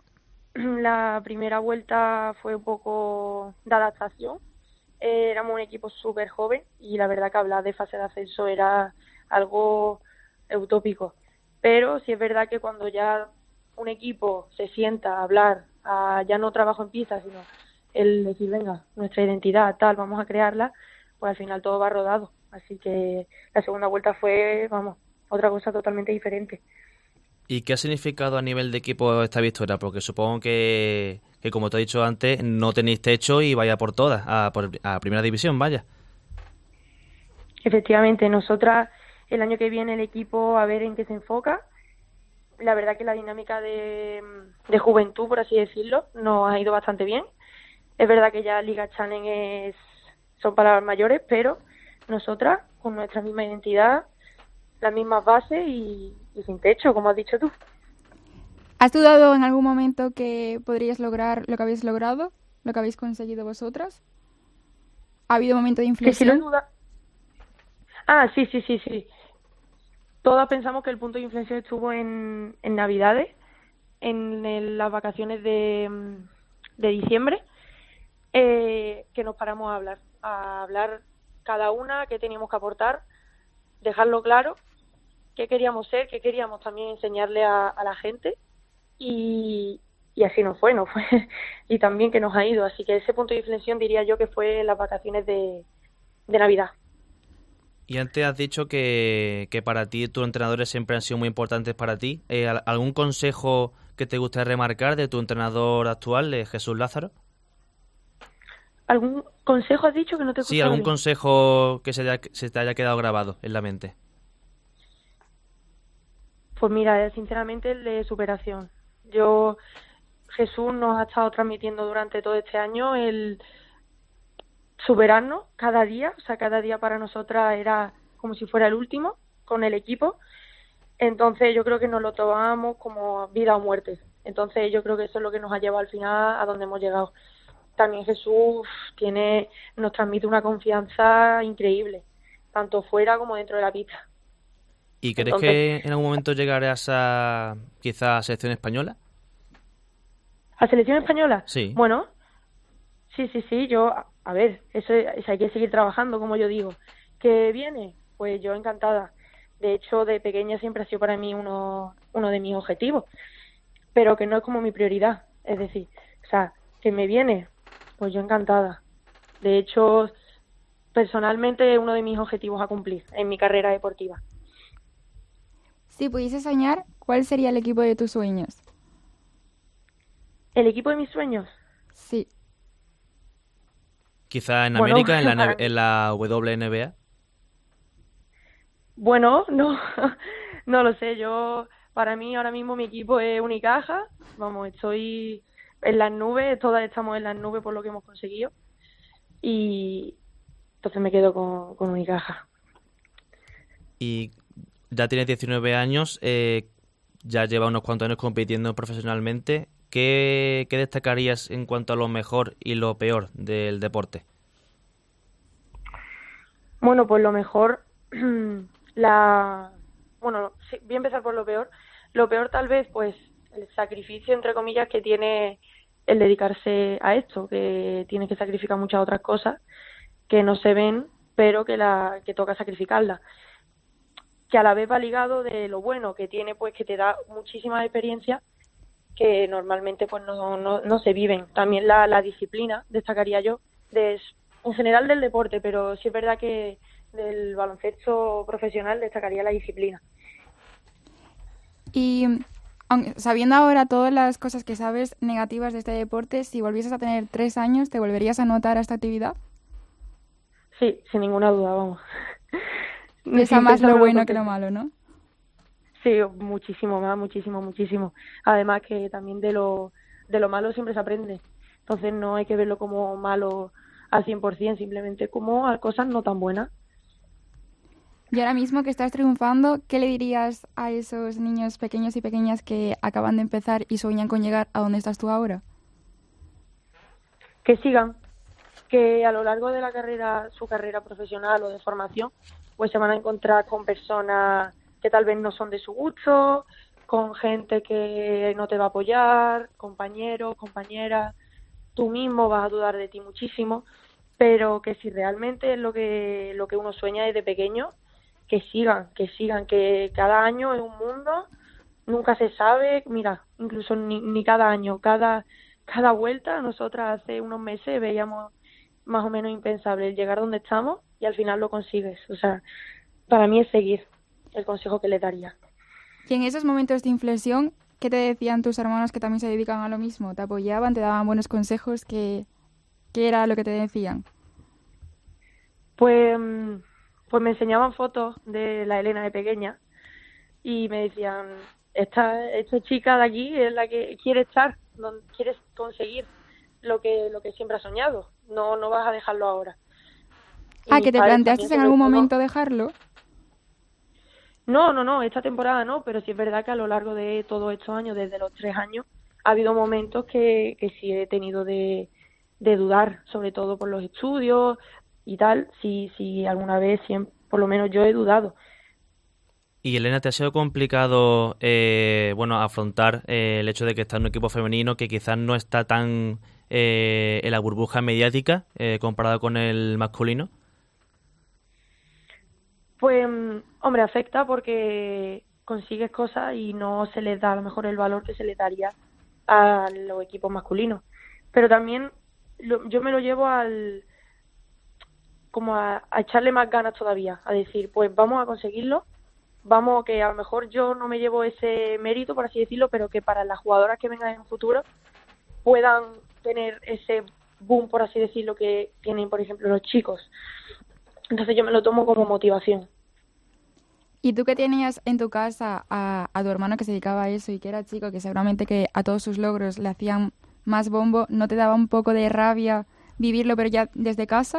La primera vuelta fue un poco de adaptación. Eh, éramos un equipo súper joven y la verdad que hablar de fase de ascenso era algo utópico. Pero sí es verdad que cuando ya un equipo se sienta a hablar, a, ya no trabajo en pista, sino el decir, venga, nuestra identidad, tal, vamos a crearla, pues al final todo va rodado. Así que la segunda vuelta fue, vamos, otra cosa totalmente diferente. ¿Y qué ha significado a nivel de equipo esta victoria? Porque supongo que, que como te he dicho antes, no tenéis techo y vaya por todas, a, por, a primera división, vaya. Efectivamente, nosotras el año que viene el equipo a ver en qué se enfoca. La verdad que la dinámica de, de juventud, por así decirlo, nos ha ido bastante bien. Es verdad que ya Liga Challenge es, son palabras mayores, pero nosotras, con nuestra misma identidad, las mismas bases y, y sin techo, como has dicho tú. ¿Has dudado en algún momento que podríais lograr lo que habéis logrado, lo que habéis conseguido vosotras? ¿Ha habido un momento de Que si inflexión? lo duda. Ah, sí, sí, sí, sí. Todas pensamos que el punto de inflexión estuvo en, en Navidades, en, el- las vacaciones de, de diciembre, eh, que nos paramos a hablar, a hablar cada una, qué teníamos que aportar, dejarlo claro, qué queríamos ser, qué queríamos también enseñarle a, a la gente y, y así nos fue, nos fue y también que nos ha ido. Así que ese punto de inflexión diría yo que fue en las vacaciones de, de Navidad. Y antes has dicho que, que para ti tus entrenadores siempre han sido muy importantes para ti. Eh, ¿al- ¿Algún consejo que te gustaría remarcar de tu entrenador actual, de Jesús Lázaro? ¿Algún consejo has dicho que no te he Sí, escuchado algún bien? consejo que se, haya- se te haya quedado grabado en la mente. Pues mira, eh, sinceramente el de superación. Yo Jesús nos ha estado transmitiendo durante todo este año el superarnos cada día, o sea, cada día para nosotras era como si fuera el último con el equipo. Entonces yo creo que nos lo tomamos como vida o muerte. Entonces yo creo que eso es lo que nos ha llevado al final a donde hemos llegado. También Jesús tiene, nos transmite una confianza increíble, tanto fuera como dentro de la pista. ¿Y crees Entonces, que en algún momento llegarás a quizá a selección española? ¿A selección española? Sí. Bueno, sí, sí, sí, yo, a, a ver, eso, eso hay que seguir trabajando, como yo digo. ¿Qué viene? Pues yo encantada. De hecho, de pequeña siempre ha sido para mí uno, uno de mis objetivos, pero que no es como mi prioridad. Es decir, o sea, que me viene, pues yo encantada. De hecho, personalmente es uno de mis objetivos a cumplir en mi carrera deportiva. Si pudiese soñar, ¿cuál sería el equipo de tus sueños? ¿El equipo de mis sueños? Sí. Quizá en Bueno, América, en la, para- en la W N B A. Bueno, no, no lo sé. Yo, para mí ahora mismo mi equipo es Unicaja. Vamos, estoy en las nubes, todas estamos en las nubes por lo que hemos conseguido. Y entonces me quedo con, con Unicaja. Y ya tienes diecinueve años, eh, ya lleva unos cuantos años compitiendo profesionalmente. ¿Qué, qué destacarías en cuanto a lo mejor y lo peor del deporte? Bueno, pues lo mejor, la, bueno, sí, voy a empezar por lo peor. Lo peor tal vez, pues, el sacrificio, entre comillas, que tiene el dedicarse a esto, que tienes que sacrificar muchas otras cosas que no se ven, pero que la que toca sacrificarlas. Que a la vez va ligado de lo bueno que tiene, pues, que te da muchísimas experiencias que normalmente pues no, no, no se viven. También la, la disciplina, destacaría yo, de, en general del deporte, pero sí es verdad que del baloncesto profesional destacaría la disciplina. Y aunque- sabiendo ahora todas las cosas que sabes negativas de este deporte, si volvieses a tener tres años, ¿te volverías a anotar a esta actividad? Sí, sin ninguna duda, vamos. Pesa Sin más lo pensármelo bueno dos que lo veces. malo, ¿no? Sí, muchísimo más, muchísimo, muchísimo. Además que también de lo, de lo malo siempre se aprende. Entonces no hay que verlo como malo al cien por ciento, simplemente como a cosas no tan buenas. Y ahora mismo que estás triunfando, ¿qué le dirías a esos niños pequeños y pequeñas que acaban de empezar y sueñan con llegar a donde estás tú ahora? Que sigan, que a lo largo de la carrera, su carrera profesional o de formación, pues se van a encontrar con personas que tal vez no son de su gusto, con gente que no te va a apoyar, compañeros, compañeras, tú mismo vas a dudar de ti muchísimo, pero que si realmente es lo que, lo que uno sueña desde pequeño, que sigan, que sigan, que cada año es un mundo, nunca se sabe, mira, incluso ni, ni cada año, cada, cada vuelta, nosotras hace unos meses veíamos más o menos impensable el llegar donde estamos y al final lo consigues. O sea, para mí es seguir, el consejo que le daría. Y en esos momentos de inflexión, ¿qué te decían tus hermanos que también se dedican a lo mismo? ¿Te apoyaban, te daban buenos consejos? ¿Qué, qué era lo que te decían? Pues, pues me enseñaban fotos de la Elena de pequeña y me decían, esta, esta chica de aquí es la que quiere estar, donde quieres conseguir lo que lo que siempre has soñado, no no vas a dejarlo ahora. Y Ah, mis ¿que te padres planteaste también, en sobre algún todo- momento dejarlo? No, no, no, esta temporada no, pero sí es verdad que a lo largo de todos estos años, desde los tres años, ha habido momentos que, que sí he tenido de, de dudar, sobre todo por los estudios y tal, si, si alguna vez, siempre, por lo menos yo he dudado. Y Elena, ¿te ha sido complicado eh, bueno, afrontar eh, el hecho de que está en un equipo femenino que quizás no está tan eh, en la burbuja mediática eh, comparado con el masculino? Pues, mm, hombre, afecta porque consigues cosas y no se les da a lo mejor el valor que se les daría a los equipos masculinos. Pero también lo- yo me lo llevo al como a, a echarle más ganas todavía, a decir, pues vamos a conseguirlo, vamos, que a lo mejor yo no me llevo ese mérito, por así decirlo, pero que para las jugadoras que vengan en un futuro puedan tener ese boom, por así decirlo, que tienen, por ejemplo, los chicos. Entonces yo me lo tomo como motivación. ¿Y tú que tenías en tu casa a, a tu hermano que se dedicaba a eso y que era chico, que seguramente que a todos sus logros le hacían más bombo, ¿no te daba un poco de rabia vivirlo, pero ya desde casa?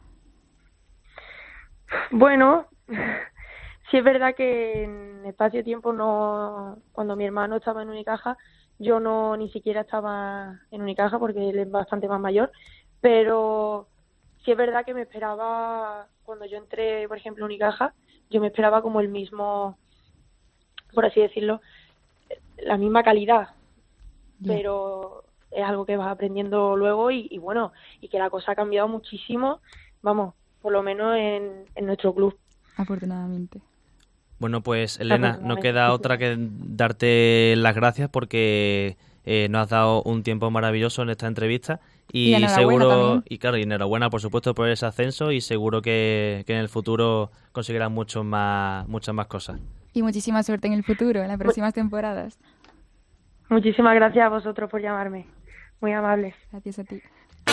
Bueno, sí es verdad que en espacio-tiempo no, cuando mi hermano estaba en Unicaja, yo no ni siquiera estaba en Unicaja porque él es bastante más mayor, pero sí es verdad que me esperaba, cuando yo entré, por ejemplo, en Unicaja, yo me esperaba como el mismo, por así decirlo, la misma calidad, yeah. Pero es algo que vas aprendiendo luego y, y bueno, y que la cosa ha cambiado muchísimo, vamos, por lo menos en, en nuestro club. Afortunadamente. Bueno, pues Elena, no queda otra que darte las gracias porque eh, nos has dado un tiempo maravilloso en esta entrevista y, y seguro también. y claro, y enhorabuena por supuesto por ese ascenso y seguro que, que en el futuro conseguirás mucho más, muchas más cosas. Y muchísima suerte en el futuro, en las próximas temporadas. Muchísimas gracias a vosotros por llamarme. Muy amables. Gracias a ti.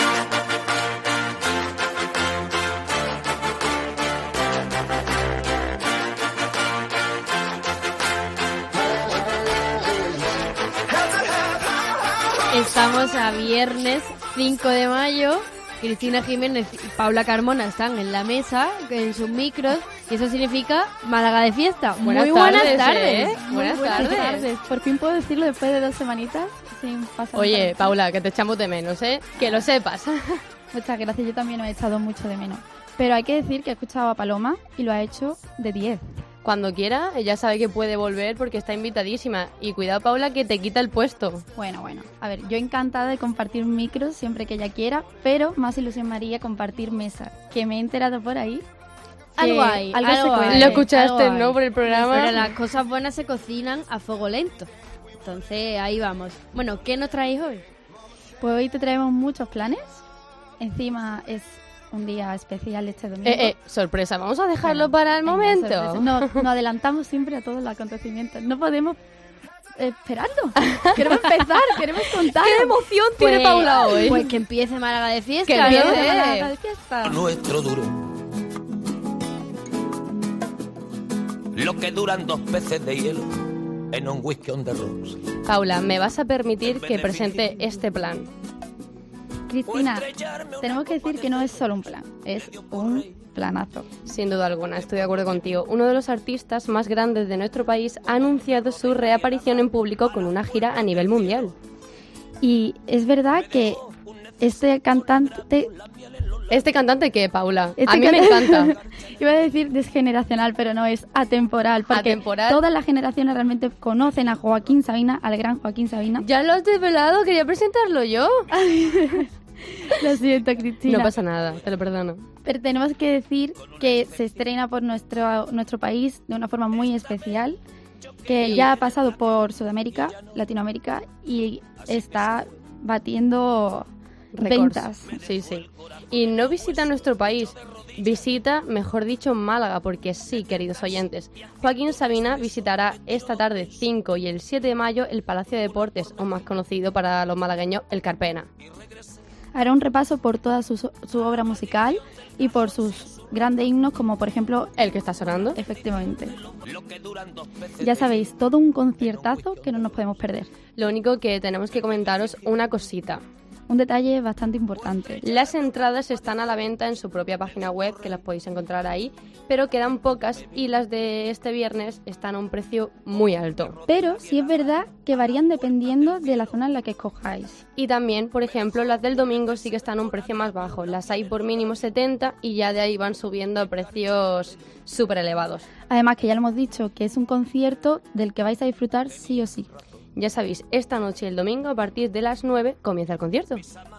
Estamos a viernes cinco de mayo. Cristina Jiménez y Paula Carmona están en la mesa, en sus micros, y eso significa Málaga de fiesta. Buenas Muy buenas tardes, tardes. ¿eh? Muy Buenas, buenas tardes. tardes. Por fin puedo decirlo después de dos semanitas sin pasar. Oye, Paula, que te echamos de menos, ¿eh? Que lo sepas. Muchas gracias, yo también os he echado mucho de menos. Pero hay que decir que he escuchado a Paloma y lo ha hecho de diez. Cuando quiera, ella sabe que puede volver porque está invitadísima. Y cuidado, Paula, que te quita el puesto. Bueno, bueno. A ver, yo encantada de compartir micros siempre que ella quiera, pero más ilusión me haría compartir mesa. Que me he enterado por ahí. Algo hay, algo, algo se hay. cuece. Lo escuchaste, algo ¿no? hay. Por el programa. Pero las cosas buenas se cocinan a fuego lento. Entonces, ahí vamos. Bueno, ¿qué nos traéis hoy? Pues hoy te traemos muchos planes. Encima es un día especial este domingo. Eh, eh, sorpresa, vamos a dejarlo Bueno, para el venga, momento. sorpresa. No, nos adelantamos siempre a todos los acontecimientos. No podemos esperarlo. Queremos empezar, queremos contar. ¡Qué emoción tiene Pues- Paula hoy! Pues que empiece Málaga de fiesta. Que ¿no? empiece. Málaga de fiesta. Nuestro duro. Lo que duran dos peces de hielo en un whisky on the rocks. Paula, ¿me vas a permitir que presente este plan? Cristina, tenemos que decir que no es solo un plan, es un planazo. Sin duda alguna, estoy de acuerdo contigo. Uno de los artistas más grandes de nuestro país ha anunciado su reaparición en público con una gira a nivel mundial. Y es verdad que este cantante... ¿Este cantante qué, Paula? Este a mí me canta- encanta. Iba a decir desgeneracional, pero no, es atemporal. Porque Atemporal. todas las generaciones realmente conocen a Joaquín Sabina, al gran Joaquín Sabina. Ya lo has desvelado, quería presentarlo yo. Lo siento, Cristina. No pasa nada, te lo perdono. Pero tenemos que decir que se estrena por nuestro, nuestro país de una forma muy especial, que Y- ya ha pasado por Sudamérica, Latinoamérica y está batiendo Récords. ventas. Sí, sí. Y no visita nuestro país, visita, mejor dicho, Málaga, porque sí, queridos oyentes. Joaquín Sabina visitará esta tarde cinco y el siete de mayo el Palacio de Deportes, o más conocido para los malagueños, el Carpena. Hará un repaso por toda su, su obra musical y por sus grandes himnos, como por ejemplo... El que está sonando. Efectivamente. Ya sabéis, todo un conciertazo que no nos podemos perder. Lo único que tenemos que comentaros una cosita. Un detalle bastante importante. Las entradas están a la venta en su propia página web, que las podéis encontrar ahí, pero quedan pocas y las de este viernes están a un precio muy alto. Pero sí es verdad que varían dependiendo de la zona en la que escojáis. Y también, por ejemplo, las del domingo sí que están a un precio más bajo. Las hay por mínimo setenta y ya de ahí van subiendo a precios súper elevados. Además que ya lo hemos dicho, que es un concierto del que vais a disfrutar sí o sí. Ya sabéis, esta noche el domingo a partir de las nueve comienza el concierto.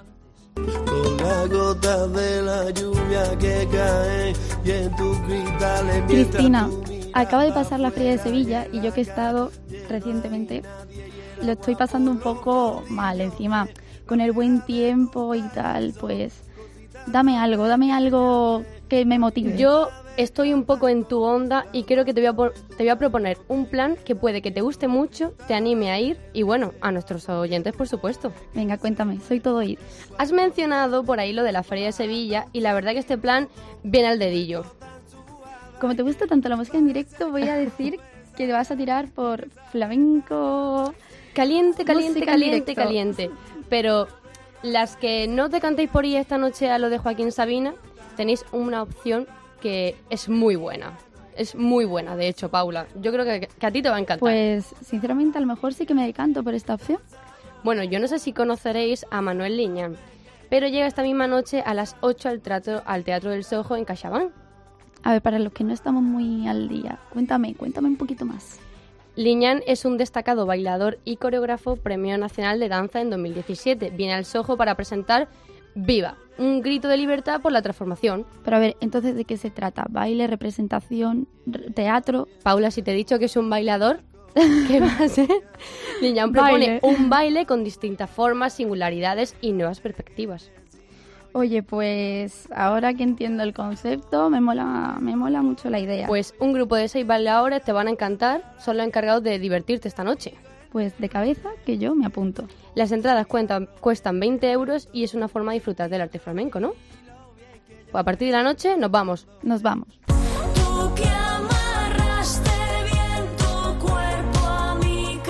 Con la gota de la lluvia que cae y en tus cristales mientras Cristina, tú miras- acaba de pasar la Feria de Sevilla y yo que he estado recientemente lo estoy pasando un poco mal. Encima, con el buen tiempo y tal, pues dame algo, dame algo que me motive. Yo estoy un poco en tu onda y creo que te voy a, por- te voy a proponer un plan que puede que te guste mucho, te anime a ir y bueno, a nuestros oyentes por supuesto. Venga, cuéntame, soy todo oídos. Has mencionado por ahí lo de la Feria de Sevilla y la verdad que este plan viene al dedillo. como te gusta tanto la música en directo, voy a decir que te vas a tirar por flamenco... Caliente, caliente, música en caliente, directo. caliente. Pero las que no te cantéis por ir esta noche a lo de Joaquín Sabina, tenéis una opción que es muy buena. Es muy buena, de hecho, Paula. Yo creo que, que a ti te va a encantar. Pues, sinceramente, a lo mejor sí que me decanto por esta opción. Bueno, yo no sé si conoceréis a Manuel Liñán, pero llega esta misma noche a las ocho al teatro, al teatro del Soho en CaixaBank. A ver, para los que no estamos muy al día, cuéntame, cuéntame un poquito más. Liñán es un destacado bailador y coreógrafo Premio Nacional de Danza en dos mil diecisiete. Viene al Soho para presentar Viva, un grito de libertad por la transformación. Pero a ver, entonces, ¿de qué se trata? ¿Baile, representación, r- teatro? Paula, si te he dicho que es un bailador, ¿qué va a ser? Liñán propone Baile. un baile con distintas formas, singularidades y nuevas perspectivas. Oye, pues ahora que entiendo el concepto, me mola, me mola mucho la idea. Pues un grupo de seis bailadores te van a encantar, son los encargados de divertirte esta noche. Pues de cabeza que yo me apunto. Las entradas cuentan, cuestan veinte euros y es una forma de disfrutar del arte flamenco, ¿no? Pues a partir de la noche nos vamos. Nos vamos. Tú que amarraste bien tu cuerpo a mi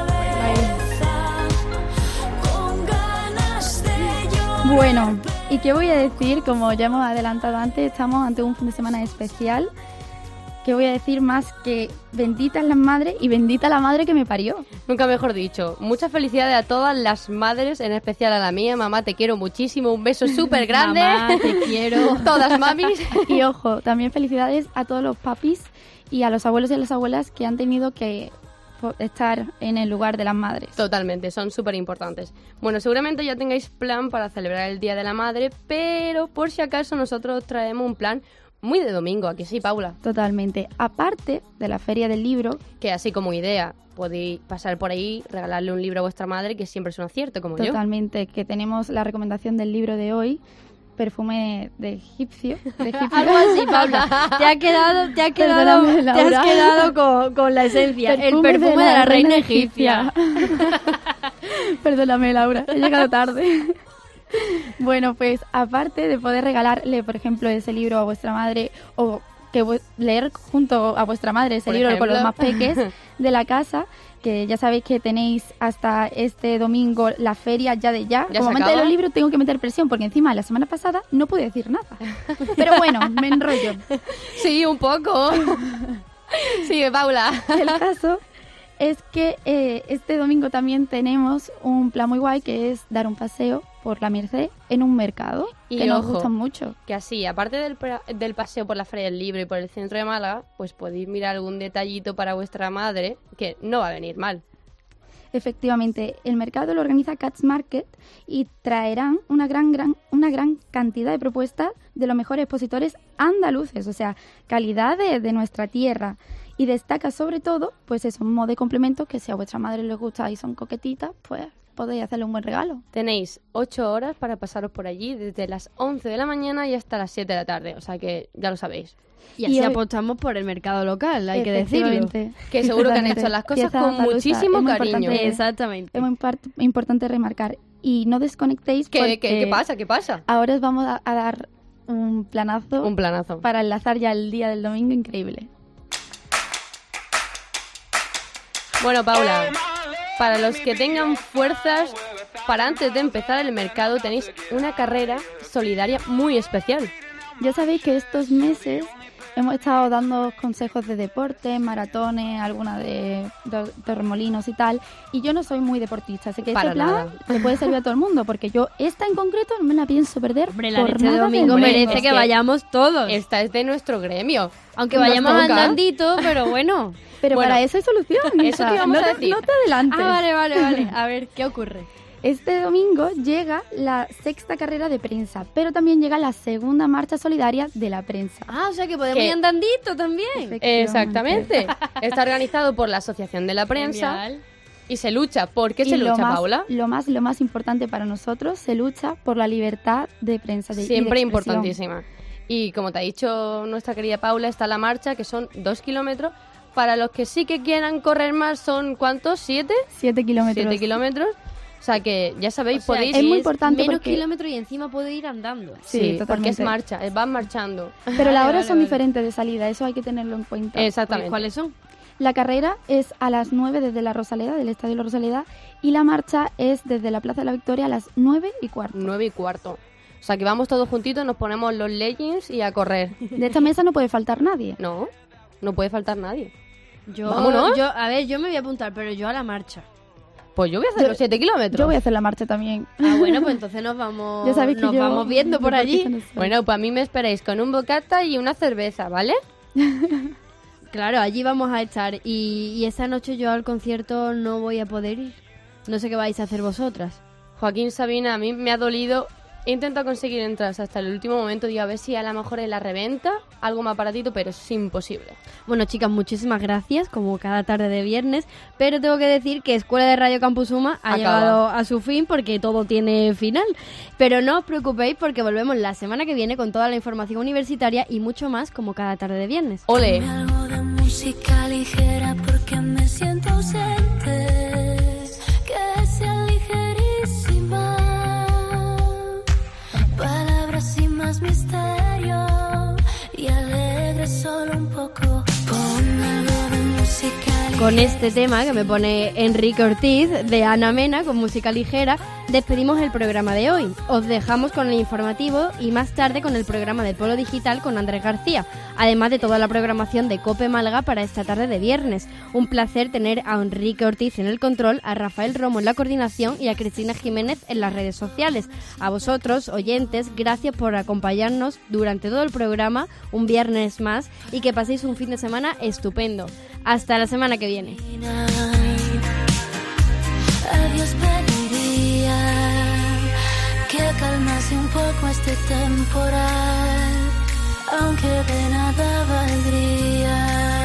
cabeza, con ganas de llorar. Bueno, ¿y qué voy a decir? Como ya hemos adelantado antes, estamos ante un fin de semana especial. ¿Qué voy a decir más que benditas las madres y bendita la madre que me parió? Nunca mejor dicho. Muchas felicidades a todas las madres, en especial a la mía. Mamá, te quiero muchísimo. Un beso súper grande. Mamá, te quiero. Todas mamis. Y ojo, también felicidades a todos los papis y a los abuelos y a las abuelas que han tenido que estar en el lugar de las madres. Totalmente, son súper importantes. Bueno, seguramente ya tengáis plan para celebrar el Día de la Madre, pero por si acaso nosotros traemos un plan muy de domingo, ¿a que sí, Paula? Totalmente. Aparte de la Feria del Libro, que así como idea, podéis pasar por ahí, regalarle un libro a vuestra madre, que siempre es un acierto, como yo. Totalmente, que tenemos la recomendación del libro de hoy, Perfume de egipcio. De egipcio. Algo así, Paula. Te ha quedado, te ha quedado, Perdóname, te has Laura. quedado con, con la esencia. El perfume de la, reina egipcia. Perdóname, Laura, he llegado tarde. Bueno, pues aparte de poder regalarle, por ejemplo, ese libro a vuestra madre o que vu- leer junto a vuestra madre ese Por libro ejemplo. con los más peques de la casa, que ya sabéis que tenéis hasta este domingo la feria ya de ya. ¿Ya Como se amante de acaba? los libros tengo que meter presión porque encima la semana pasada no pude decir nada. Pero bueno, me enrollo. Sí, un poco. Sigue, Paula. El caso es que eh, este domingo también tenemos un plan muy guay que es dar un paseo por la Merced en un mercado Y que nos ojo, gusta mucho. Que así, aparte del, pra- del paseo por la Feria del Libro y por el centro de Málaga, pues podéis mirar algún detallito para vuestra madre, que no va a venir mal. Efectivamente, el mercado lo organiza Cats Market y traerán una gran, gran, una gran cantidad de propuestas de los mejores expositores andaluces, o sea, calidad de, de nuestra tierra. Y destaca sobre todo, pues eso, un modo de complemento que si a vuestra madre les gusta y son coquetitas, pues podéis hacerle un buen regalo. Tenéis ocho horas para pasaros por allí, desde las once de la mañana y hasta las siete de la tarde, o sea que ya lo sabéis. Y así Y hoy- apostamos por el mercado local, hay que decirlo. Efectivamente. Que seguro que han Totalmente. hecho las cosas Pieza con andaluza. muchísimo Es muy cariño. importante- Exactamente. Es muy impart- importante remarcar. Y no desconectéis ¿Qué, porque qué, qué pasa? ¿Qué pasa? ahora os vamos a, a dar un planazo Un planazo. para enlazar ya el día del domingo increíble. Bueno, Paula, para los que tengan fuerzas, para antes de empezar el mercado tenéis una carrera solidaria muy especial. Ya sabéis que estos meses hemos estado dando consejos de deporte, maratones, alguna de do- torremolinos y tal, y yo no soy muy deportista, así que Para este plan nada. le puede servir a todo el mundo, porque yo esta en concreto no me la pienso perder Hombre, la por leche de nada domingo del merece mundo. es que que vayamos todos. Esta es de nuestro gremio. Aunque Nos vayamos toca. andandito, pero bueno. Pero Bueno, para eso hay solución. eso te íbamos no a te- decir. No te adelantes. Ah, vale, vale, vale. A ver, ¿qué ocurre? Este domingo llega la sexta carrera de prensa, pero también llega la segunda marcha solidaria de la prensa. Ah, o sea que podemos ¿Qué? ir andandito también. Exactamente. Está organizado por la Asociación de la Prensa Genial. y se lucha. ¿Por qué Y se lo lucha, más, Paula? Lo más, lo más importante para nosotros, se lucha por la libertad de prensa. De, y de Siempre expresión. importantísima. Y como te ha dicho nuestra querida Paula, está la marcha, que son dos kilómetros. Para los que sí que quieran correr más, son ¿cuántos? ¿Siete? Siete kilómetros. Siete kilómetros. O sea que ya sabéis, O sea, podéis es muy ir- importante Menos porque- kilómetros y encima puede ir andando. Sí, Sí, porque totalmente. es marcha, eh, van marchando. Pero Vale, las horas vale, son vale. diferentes de salida, eso hay que tenerlo en cuenta. Exactamente. ¿Cuáles son? La carrera es a las nueve desde la Rosaleda, del Estadio La Rosaleda, y la marcha es desde la Plaza de la Victoria a las nueve y cuarto. Nueve y cuarto. O sea que vamos todos juntitos, nos ponemos los leggings y a correr. De esta mesa no puede faltar nadie. No, no puede faltar nadie. Yo, Vámonos. yo, a ver, yo me voy a apuntar, pero yo a la marcha. Pues yo voy a hacer Yo- los siete kilómetros. Yo voy a hacer la marcha también. Ah, bueno, pues entonces nos vamos, Ya sabéis que nos yo vamos viendo por allí. deportista no soy. Bueno, pues a mí me esperáis con un bocata y una cerveza, ¿vale? Claro, allí vamos a estar. Y, y esa noche yo al concierto no voy a poder ir. No sé qué vais a hacer vosotras. Joaquín Sabina, a mí me ha dolido. He intentado conseguir entradas hasta el último momento. Digo, a ver si a lo mejor en la reventa algo más baratito, pero es imposible. Bueno, chicas, muchísimas gracias, como cada tarde de viernes. Pero tengo que decir que Escuela de Radio Campus Suma ha Acaba. llegado a su fin porque todo tiene final. Pero no os preocupéis porque volvemos la semana que viene con toda la información universitaria y mucho más como cada tarde de viernes. ¡Ole! Algo de música ligera porque me siento ausente. Que sea ligerísima. Palabras sin más misterio. Y alegre solo un poco. Pon algo de música ligera. Con este tema que me pone Enrique Ortiz de Ana Mena con música ligera, despedimos el programa de hoy. Os dejamos con el informativo y más tarde con el programa de Polo Digital con Andrés García, además de toda la programación de COPE Málaga para esta tarde de viernes. Un placer tener a Enrique Ortiz en el control, a Rafael Romo en la coordinación y a Cristina Jiménez en las redes sociales. A vosotros, oyentes, gracias por acompañarnos durante todo el programa, un viernes más, y que paséis un fin de semana estupendo. Hasta la semana que viene. Adiós pediría que calmase un poco este temporal, aunque de nada valdría.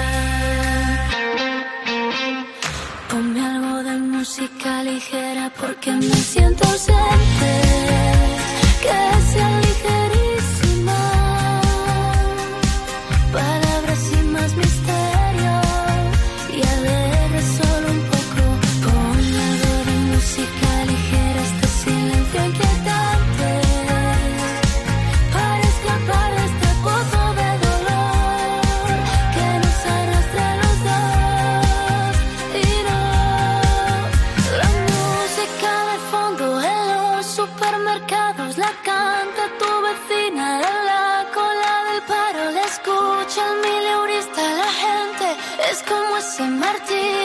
Ponme algo de música ligera porque me siento ausente, que sea ligerísima, palabras sin más misterio. Y alegre solo un poco. Pon algo de música ligera, este silencio inquietante, para escapar de este pozo de dolor que nos arrastra a los dos. Y no, la música de fondo en los supermercados la canta tu vecina en la cola del paro, la escucha el mileurista, la gente es como ese martillo